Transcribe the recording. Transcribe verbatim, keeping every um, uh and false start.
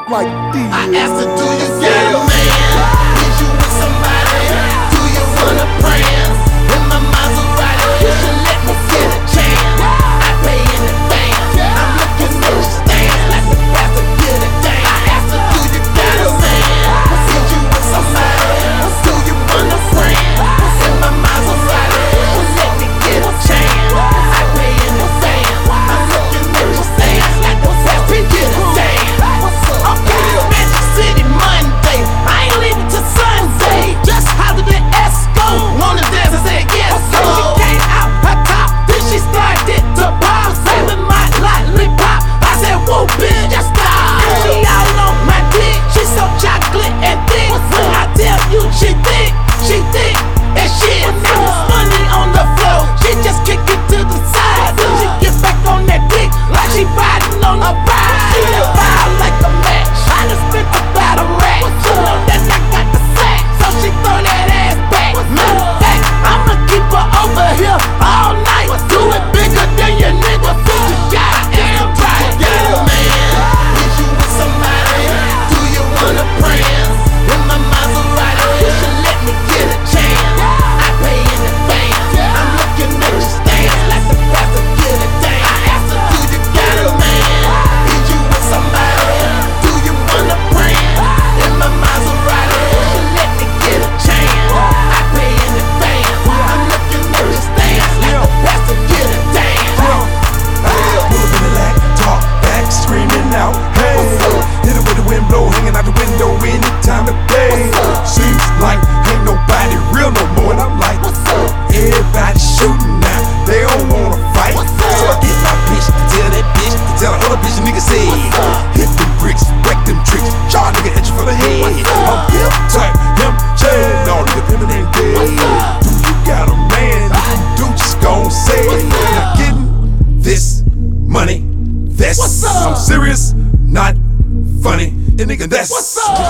like this. I asked her, do you got a man? Is you with somebody? Do you wanna prance? In my Maserati, you should let me get a chance. I pay in advance. I'm looking at you stand like the pastor get a dance. I asked her, do you got a man? Is you with somebody? Do you wanna prance? In my Maserati, you should let me get a chance. I pay in advance. I'm looking at you stand like the pastor get a dance. Okay, Magic City Monday, I ain't leaving till Sunday. Just holler at Esco, wanna dance, I said yes. So she came out her top, then she started to pop, saving my lollipop. I said whoa, bitch, just stop. And she all on my dick, she so chocolate and thick. When I tell you she thick, she thick and shit. Now there's money on the floor, she just kick it to the side. Then she get back on that dick like she riding on a ride. She a wild like a match. I done spent about a rack. She know that I got the sack, so she throw that ass back. Matter of fact, I'ma keep her over here all night. Do it bigger than your nigga. You goddamn right. Got a man? Is you with somebody? Do you wanna prance? In my Maserati, you should let me get a chance. I pay in advance. I'm looking at you stand like the pastor get a dance. I asked her, do you got a man? Is you with somebody? Do you wanna prance? In my Maserati, you should let me get a chance. I pay in advance. I'm looking at you stand like the pastor get a dance. Pull up in the lag, talk back, screaming out, hey. Hit it with the wind blow, hanging out the window any time of day. Seems like ain't nobody real no more, and I'm like, everybody shooting now, they don't wanna fight. So I get my bitch to tell that bitch to tell the other bitch the nigga say, hit them bricks, wreck them tricks, charge nigga at you for the head. I'm pimp type, him chain, no nigga pimpin' ain't dead. Do you got a man? If you do, just gon' say it. Now getting this money, that's I'm serious, not funny. And nigga, that's